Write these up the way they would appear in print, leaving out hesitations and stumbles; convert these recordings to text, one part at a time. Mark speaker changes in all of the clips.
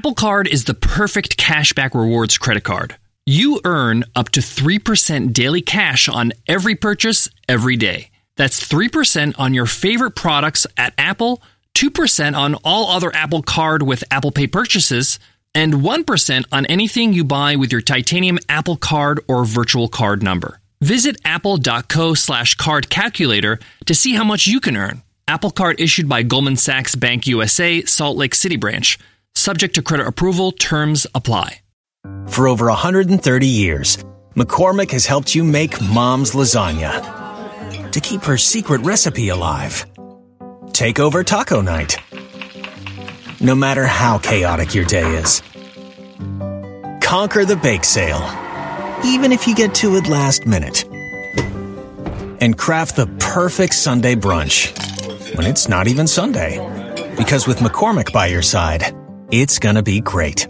Speaker 1: Apple Card is the perfect cashback rewards credit card. You earn up to 3% daily cash on every purchase every day. That's 3% on your favorite products at Apple, 2% on all other Apple Card with Apple Pay purchases, and 1% on anything you buy with your titanium Apple Card or virtual card number. Visit apple.co/card calculator to see how much you can earn. Apple Card issued by Goldman Sachs Bank USA, Salt Lake City branch. Subject to credit approval, terms apply.
Speaker 2: For over 130 years, McCormick has helped you make mom's lasagna to keep her secret recipe alive. Take over taco night. No matter how chaotic your day is. Conquer the bake sale, even if you get to it last minute. And craft the perfect Sunday brunch when it's not even Sunday. Because with McCormick by your side, it's gonna be great.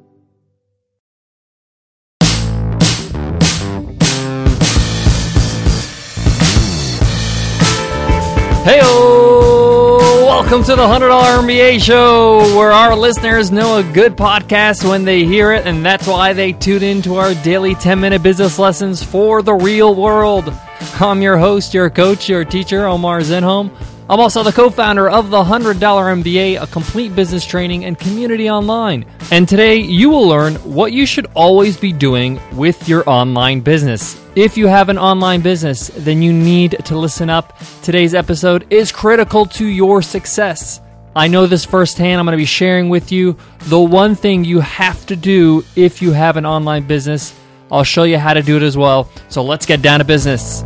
Speaker 3: Heyo! Welcome to the $100 MBA Show, where our listeners know a good podcast when they hear it, and that's why they tune in to our daily 10-minute business lessons for the real world. I'm your host, your coach, your teacher, Omar Zenhom. I'm also the co-founder of the $100 MBA, a complete business training and community online. And today, you will learn what you should always be doing with your online business. If you have an online business, then you need to listen up. Today's episode is critical to your success. I know this firsthand. I'm going to be sharing with you the one thing you have to do if you have an online business. I'll show you how to do it as well. So let's get down to business.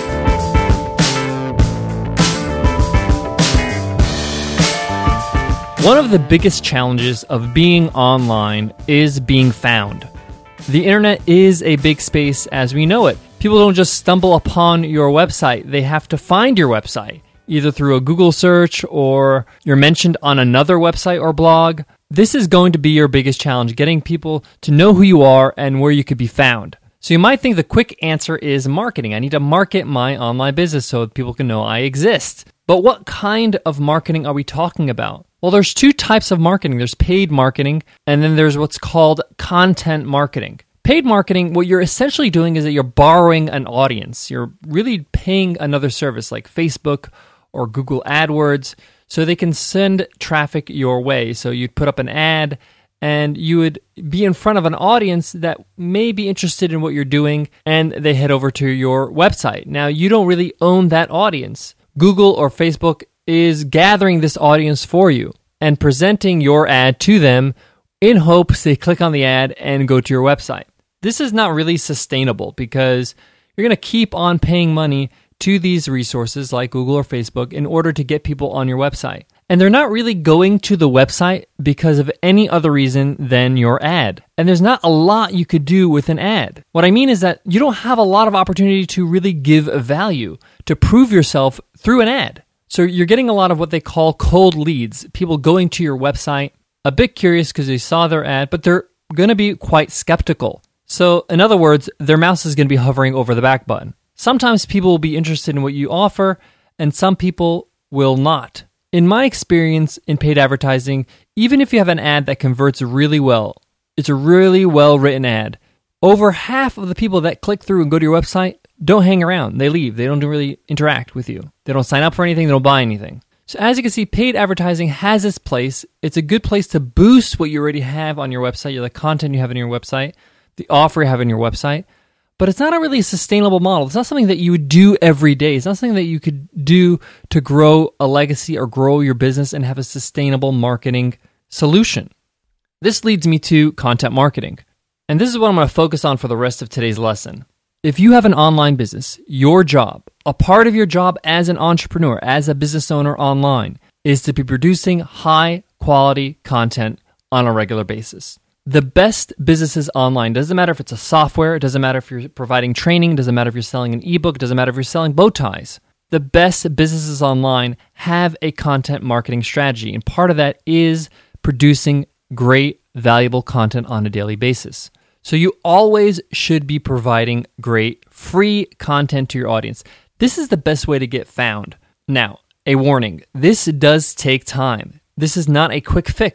Speaker 3: One of the biggest challenges of being online is being found. The internet is a big space as we know it. People don't just stumble upon your website. They have to find your website, either through a Google search or you're mentioned on another website or blog. This is going to be your biggest challenge, getting people to know who you are and where you could be found. So you might think the quick answer is marketing. I need to market my online business so that people can know I exist. But what kind of marketing are we talking about? Well, there's two types of marketing. There's paid marketing, and then there's what's called content marketing. Paid marketing, what you're essentially doing is that you're borrowing an audience. You're really paying another service like Facebook or Google AdWords so they can send traffic your way. So you'd put up an ad and you would be in front of an audience that may be interested in what you're doing, and they head over to your website. Now, you don't really own that audience. Google or Facebook is gathering this audience for you and presenting your ad to them in hopes they click on the ad and go to your website. This is not really sustainable because you're going to keep on paying money to these resources like Google or Facebook in order to get people on your website. And they're not really going to the website because of any other reason than your ad. And there's not a lot you could do with an ad. What I mean is that you don't have a lot of opportunity to really give value, to prove yourself through an ad. So you're getting a lot of what they call cold leads, people going to your website, a bit curious because they saw their ad, but they're going to be quite skeptical. So in other words, their mouse is going to be hovering over the back button. Sometimes people will be interested in what you offer, and some people will not. In my experience in paid advertising, even if you have an ad that converts really well, it's a really well-written ad, over half of the people that click through and go to your website don't hang around. They leave. They don't really interact with you. They don't sign up for anything. They don't buy anything. So as you can see, paid advertising has its place. It's a good place to boost what you already have on your website, the content you have on your website, the offer you have on your website. But it's not a really sustainable model. It's not something that you would do every day. It's not something that you could do to grow a legacy or grow your business and have a sustainable marketing solution. This leads me to content marketing. And this is what I'm going to focus on for the rest of today's lesson. If you have an online business, your job, a part of your job as an entrepreneur, as a business owner online, is to be producing high quality content on a regular basis. The best businesses online, doesn't matter if it's a software, it doesn't matter if you're providing training, it doesn't matter if you're selling an ebook, it doesn't matter if you're selling bow ties. The best businesses online have a content marketing strategy, and part of that is producing great, valuable content on a daily basis. So you always should be providing great, free content to your audience. This is the best way to get found. Now, a warning, this does take time. This is not a quick fix.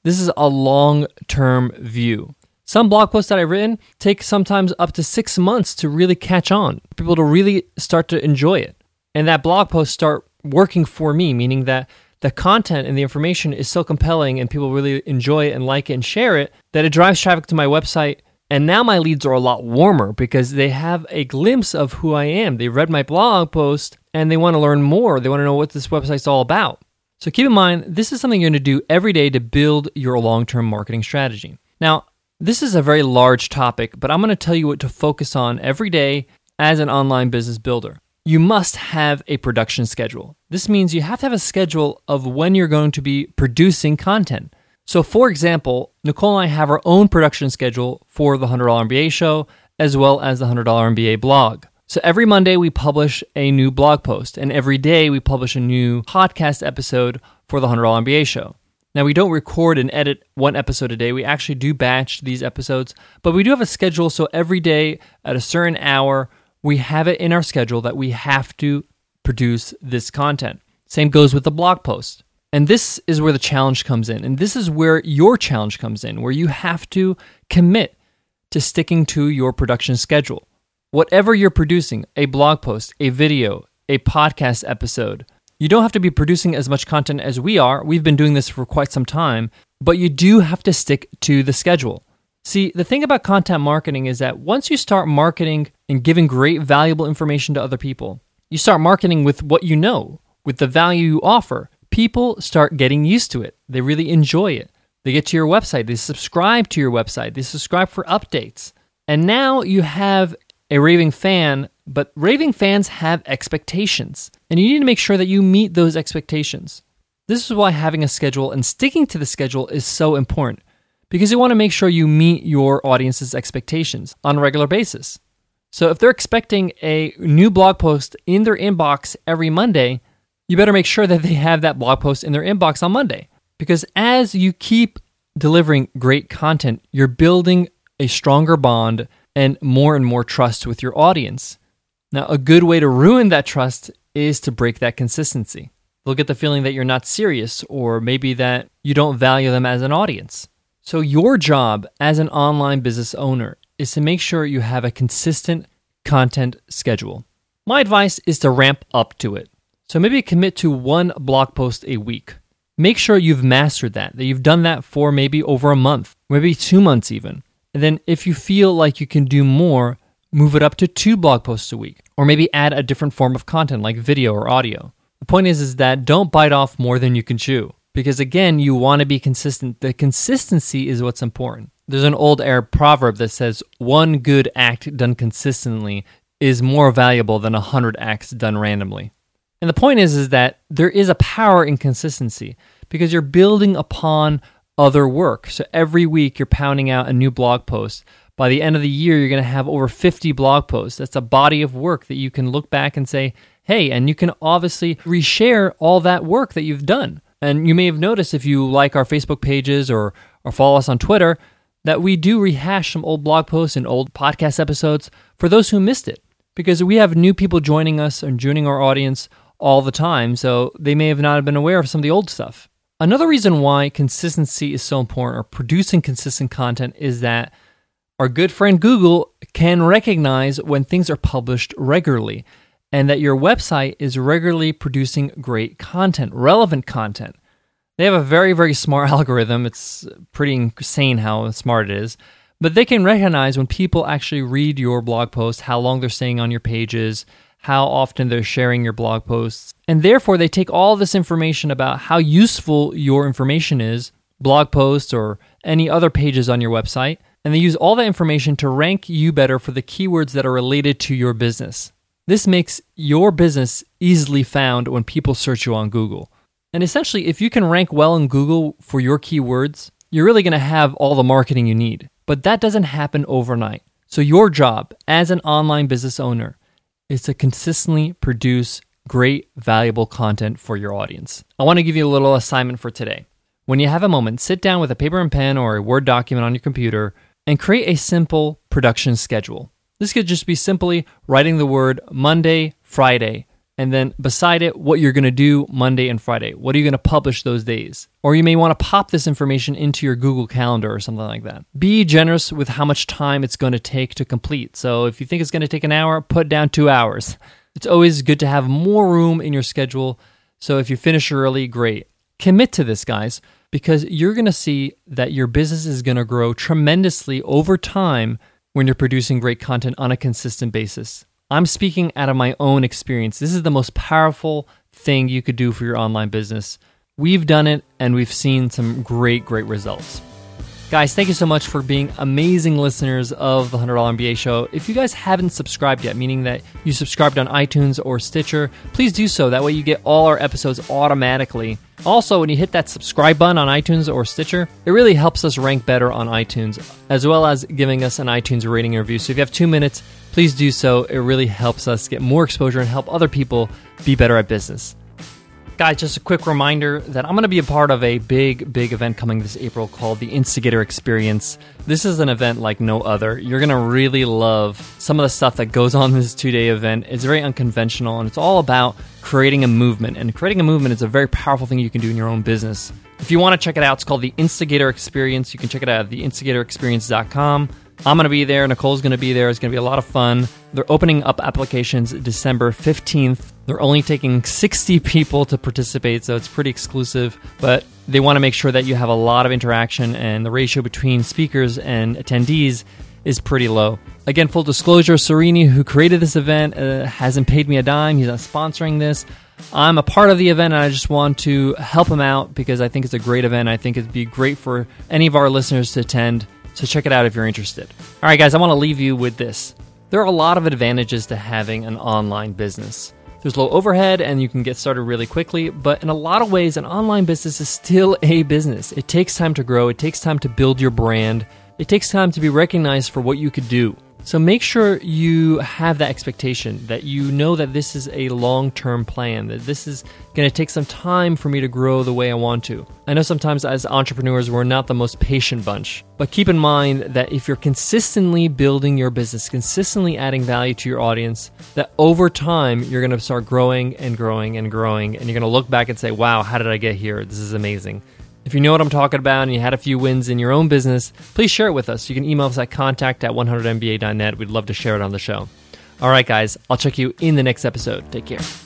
Speaker 3: This is a long-term view. Some blog posts that I've written take sometimes up to 6 months to really catch on, for people to really start to enjoy it. And that blog post start working for me, meaning that the content and the information is so compelling and people really enjoy it and like it and share it, that it drives traffic to my website. And now my leads are a lot warmer because they have a glimpse of who I am. They read my blog post and they want to learn more. They want to know what this website's all about. So keep in mind, this is something you're going to do every day to build your long-term marketing strategy. Now, this is a very large topic, but I'm going to tell you what to focus on every day as an online business builder. You must have a production schedule. This means you have to have a schedule of when you're going to be producing content. So for example, Nicole and I have our own production schedule for the $100 MBA show, as well as the $100 MBA blog. So every Monday we publish a new blog post, and every day we publish a new podcast episode for the $100 MBA show. Now we don't record and edit one episode a day. We actually do batch these episodes, but we do have a schedule. So every day at a certain hour, we have it in our schedule that we have to produce this content. Same goes with the blog post. And this is where the challenge comes in. And this is where your challenge comes in, where you have to commit to sticking to your production schedule. Whatever you're producing, a blog post, a video, a podcast episode, you don't have to be producing as much content as we are. We've been doing this for quite some time, but you do have to stick to the schedule. See, the thing about content marketing is that once you start marketing and giving great, valuable information to other people, you start marketing with what you know, with the value you offer. People start getting used to it. They really enjoy it. They get to your website. They subscribe to your website. They subscribe for updates. And now you have a raving fan, but raving fans have expectations. And you need to make sure that you meet those expectations. This is why having a schedule and sticking to the schedule is so important, because you want to make sure you meet your audience's expectations on a regular basis. So if they're expecting a new blog post in their inbox every Monday, you better make sure that they have that blog post in their inbox on Monday. Because as you keep delivering great content, you're building a stronger bond and more trust with your audience. Now, a good way to ruin that trust is to break that consistency. They'll get the feeling that you're not serious, or maybe that you don't value them as an audience. So your job as an online business owner is to make sure you have a consistent content schedule. My advice is to ramp up to it. So maybe commit to one blog post a week. Make sure you've mastered that you've done that for maybe over a month, maybe 2 months even. And then if you feel like you can do more, move it up to 2 blog posts a week, or maybe add a different form of content like video or audio. The point is that don't bite off more than you can chew, because again, you want to be consistent. The consistency is what's important. There's an old Arab proverb that says, one good act done consistently is more valuable than 100 acts done randomly. And the point is that there is a power in consistency because you're building upon other work. So every week you're pounding out a new blog post. By the end of the year, you're going to have over 50 blog posts. That's a body of work that you can look back and say, hey, and you can obviously reshare all that work that you've done. And you may have noticed if you like our Facebook pages or follow us on Twitter, that we do rehash some old blog posts and old podcast episodes for those who missed it. Because we have new people joining us and joining our audience all the time, so they may have not been aware of some of the old stuff. Another reason why consistency is so important, or producing consistent content, is that our good friend Google can recognize when things are published regularly and that your website is regularly producing great content, relevant content. They have a very, very smart algorithm. It's pretty insane how smart it is. But they can recognize when people actually read your blog post, how long they're staying on your pages, how often they're sharing your blog posts. And therefore, they take all this information about how useful your information is, blog posts or any other pages on your website, and they use all that information to rank you better for the keywords that are related to your business. This makes your business easily found when people search you on Google. And essentially, if you can rank well in Google for your keywords, you're really going to have all the marketing you need. But that doesn't happen overnight. So your job as an online business owner is to consistently produce great, valuable content for your audience. I want to give you a little assignment for today. When you have a moment, sit down with a paper and pen or a Word document on your computer and create a simple production schedule. This could just be simply writing the word Monday, Friday, and then beside it, what you're going to do Monday and Friday. What are you going to publish those days? Or you may want to pop this information into your Google Calendar or something like that. Be generous with how much time it's going to take to complete. So if you think it's going to take an hour, put down 2 hours. It's always good to have more room in your schedule. So if you finish early, great. Commit to this, guys, because you're going to see that your business is going to grow tremendously over time when you're producing great content on a consistent basis. I'm speaking out of my own experience. This is the most powerful thing you could do for your online business. We've done it, and we've seen some great results. Guys, thank you so much for being amazing listeners of the $100 MBA Show. If you guys haven't subscribed yet, meaning that you subscribed on iTunes or Stitcher, please do so. That way you get all our episodes automatically. Also, when you hit that subscribe button on iTunes or Stitcher, it really helps us rank better on iTunes, as well as giving us an iTunes rating and review. So if you have 2 minutes, please do so. It really helps us get more exposure and help other people be better at business. Guys, just a quick reminder that I'm going to be a part of a big event coming this April called the Instigator Experience. This is an event like no other. You're going to really love some of the stuff that goes on in this 2-day event. It's very unconventional, and it's all about creating a movement. And creating a movement is a very powerful thing you can do in your own business. If you want to check it out, it's called the Instigator Experience. You can check it out at theinstigatorexperience.com. I'm going to be there. Nicole's going to be there. It's going to be a lot of fun. They're opening up applications December 15th. They're only taking 60 people to participate, so it's pretty exclusive. But they want to make sure that you have a lot of interaction, and the ratio between speakers and attendees is pretty low. Again, full disclosure, Serini, who created this event, hasn't paid me a dime. He's not sponsoring this. I'm a part of the event, and I just want to help him out because I think it's a great event. I think it'd be great for any of our listeners to attend. So check it out if you're interested. All right, guys, I want to leave you with this. There are a lot of advantages to having an online business. There's low overhead and you can get started really quickly, but in a lot of ways, an online business is still a business. It takes time to grow. It takes time to build your brand. It takes time to be recognized for what you could do. So make sure you have that expectation, that you know that this is a long-term plan, that this is going to take some time for me to grow the way I want to. I know sometimes as entrepreneurs, we're not the most patient bunch, but keep in mind that if you're consistently building your business, consistently adding value to your audience, that over time, you're going to start growing and growing and growing, and you're going to look back and say, wow, how did I get here? This is amazing. If you know what I'm talking about and you had a few wins in your own business, please share it with us. You can email us at contact@100mba.net. We'd love to share it on the show. All right, guys, I'll check you in the next episode. Take care.